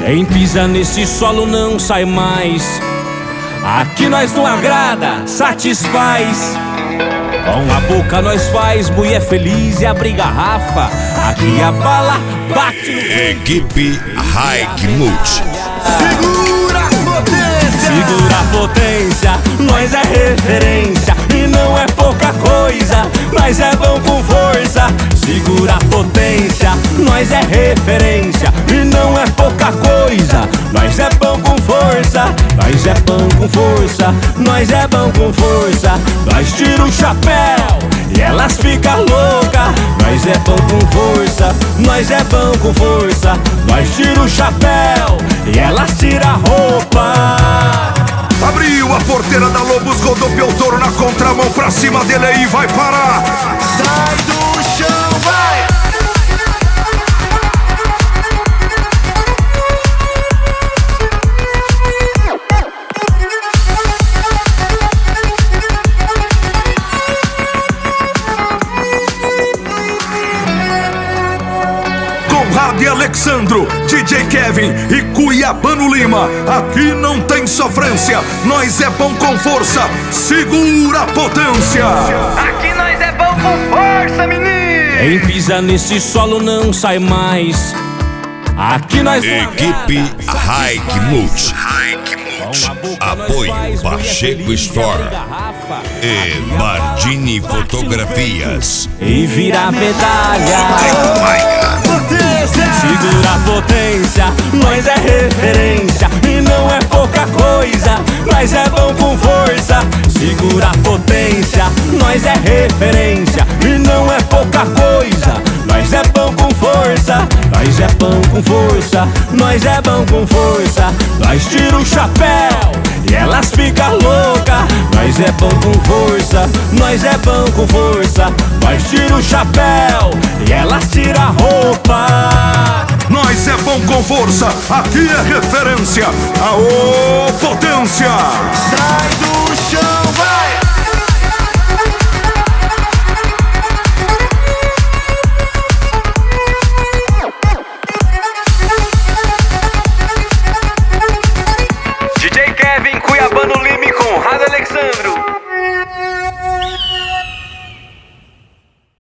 Quem pisa nesse solo não sai mais. Aqui nós não agrada, satisfaz. Com a boca nós faz mulher feliz e abre garrafa. Aqui a bala bate no... Equipe High Multi. Segura a potência! Segura a potência, nós é referência. E não é pouca coisa, nós é bom com força. Segura a potência, nós é referência. E não é pouca coisa, nós é bom com força. Nós é bom com força, nós é bom com força. Nós tira o chapéu e elas ficam loucas. Nós é bom com força, nós é bom com força. Nós tira o chapéu e elas tiram a roupa. Abriu a porteira da Lobos, rodopiou o touro na contramão, pra cima dele aí vai parar. Sai do chão, vai! Conrado e Alexandro, DJ Kevin e Cuiabano Lima. Aqui não tem sofrência, nós é bom com força. Segura a potência. Aqui nós é bom com força, menino! Quem pisa nesse solo não sai mais. Aqui nós não Equipe agrada, High satisfaz. Multi. Com a boca nós Apoio faz mulher Pacheco feliz e Store abre garrafa. e Bardini Fotografias. E vira medalha. Segura a potência, nós é referência. E não é pouca coisa, nós é bom com força. Segura a potência, nós é referência. E não é pouca coisa, nós é bom com força. Nós é bom com força, nós é bom com força. Nós tira o chapéu e elas ficam loucas. Nós é bom com força, nós é bom com força. Nós tira o chapéu e elas tiram a roupa. Nós é bom com força, aqui é referência. Aô, potência! Sai do chão!